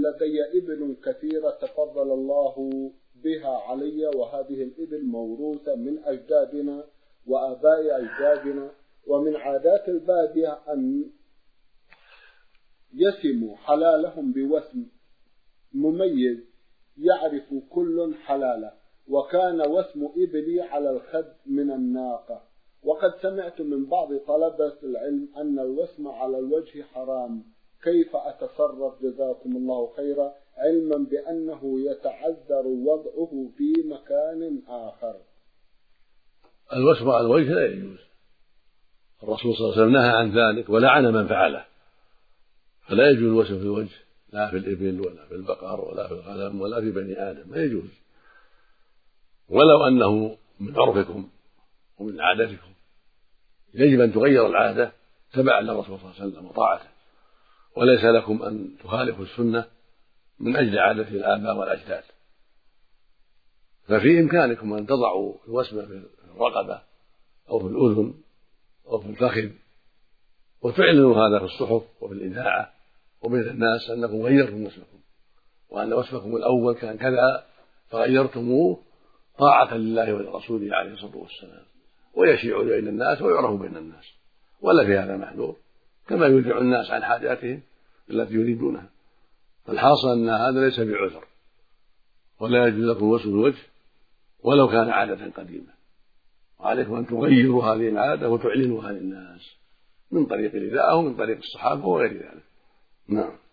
لدي إبل كثيرة تفضل الله بها علي، وهذه الإبل موروثة من أجدادنا وآباء أجدادنا، ومن عادات البادية أن يسموا حلالهم بوسم مميز يعرف كل حلاله، وكان وسم إبلي على الخد من الناقة. وقد سمعت من بعض طلبة العلم أن الوسم على الوجه حرام، كيف أتصرف جزاكم الله خيرا، علما بأنه يتعذر وضعه في مكان آخر؟ الوسم على الوجه لا يجوز، الرسول صلى الله عليه وسلم نهى عن ذلك ولعن من فعله، فلا يجوز الوسم في الوجه، لا في الإبل ولا في البقر ولا في الغنم ولا في بني آدم، ما يجوز، ولو أنه من عرفكم ومن عادتكم. يجب أن تغير العادة تبعا للرسول صلى الله عليه وسلم وطاعته، وليس لكم أن تخالفوا السنة من أجل عادة الآباء والأجداد. ففي إمكانكم أن تضعوا الوسم في الرقبة أو في الأذن أو في الفخذ، وتعلنوا هذا في الصحف وفي الإذاعة وبين الناس أنكم غيرتم وسمكم، وأن وسمكم الأول كان كذا فغيرتموه طاعة لله ولرسوله عليه الصلاة والسلام، ويشيع بين الناس ويعرف بين الناس، ولا في هذا محذور، كما يرجع الناس عن حاجاتهم التي يريدونها. فالحاصل أن هذا ليس بعذر، ولا يجوز لكم وسم الوجه ولو كان عادة قديمة، وعليكم أن تغيروا هذه العادة وتعلنوها للناس من طريق الإذاعة ومن طريق الصحابة وغير ذلك. نعم.